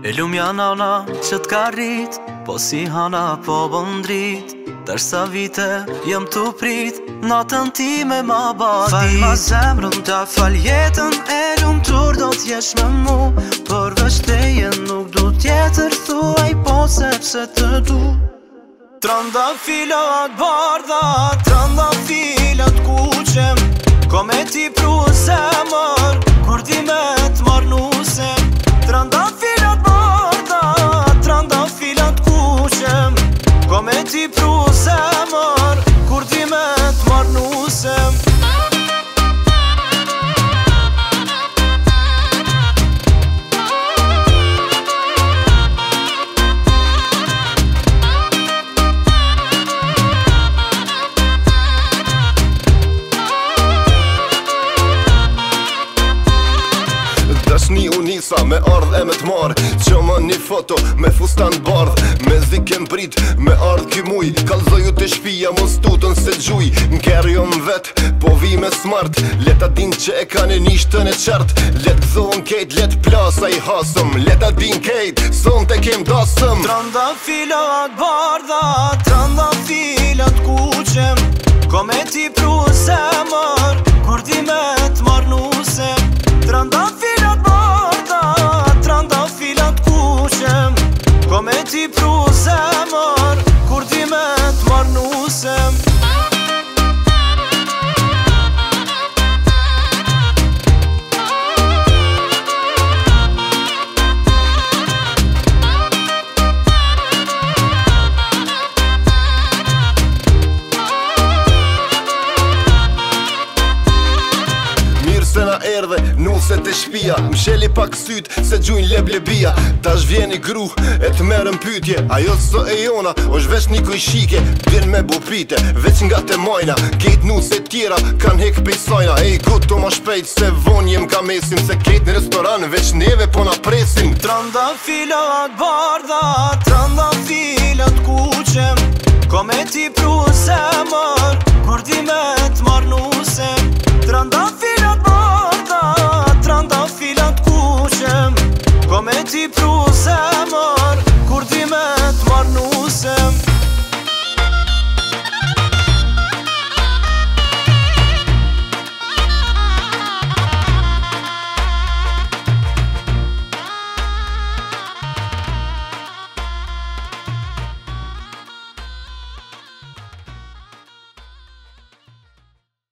E lumja nana që t'ka rrit, po si hana po bëndrit. Dërsa vite jem t'u prit, natën ti me ma badit. Fal ma zemrën ta fal jetën, e lumtur do t'jesh me mu. Përveç teje nuk du tjetër, thuaj po sepse të du. Trandafilat bardha, trandafilat kuqem, ko me ti pru zemër, kur ti me t'mar nusem. Trandafilat bardha, trandafilat kuqem, ko me ti pru zemër, kur ti me t'mar nusem. Dashni unisa me ardh e me t'mar, që më një foto me fustan bardh. Me zi kem prit me ardh ky muj, kallzoju të shpija mos tutën se gjuj. N'kerë jo m'vet, po vi me smart, leta din që e kanë nishtën e qart. Let gëzohën kejt, let plasa i hasëm, leta din kejt, son te kem dasëm. Trandafilat bardha, trandafilat kuqem, ko me ti pru zemër, kur ti me t'mar nusem. Trandafilat bardha, trandafilat kuqem, ko me ti pru zemër, kur ti me t'mar nusem. Se na erdhe nuset e shpia, msheli pak syt se gjujnë leblebia. Tash vjeni gru e t'merën pytje, ajo së e jona është veç një kujshike. Vjen me bupite, veç nga te majna, kejt nuset tjera kan hek pejsajna. Ej guto ma shpejt se von jem ka mesim, se kejt në restoran veç neve po na presim. Trandafilat bardha, trandafilat kuqem, ko me ti pru zemër, kur ti me t'mar nusem. Trandafilat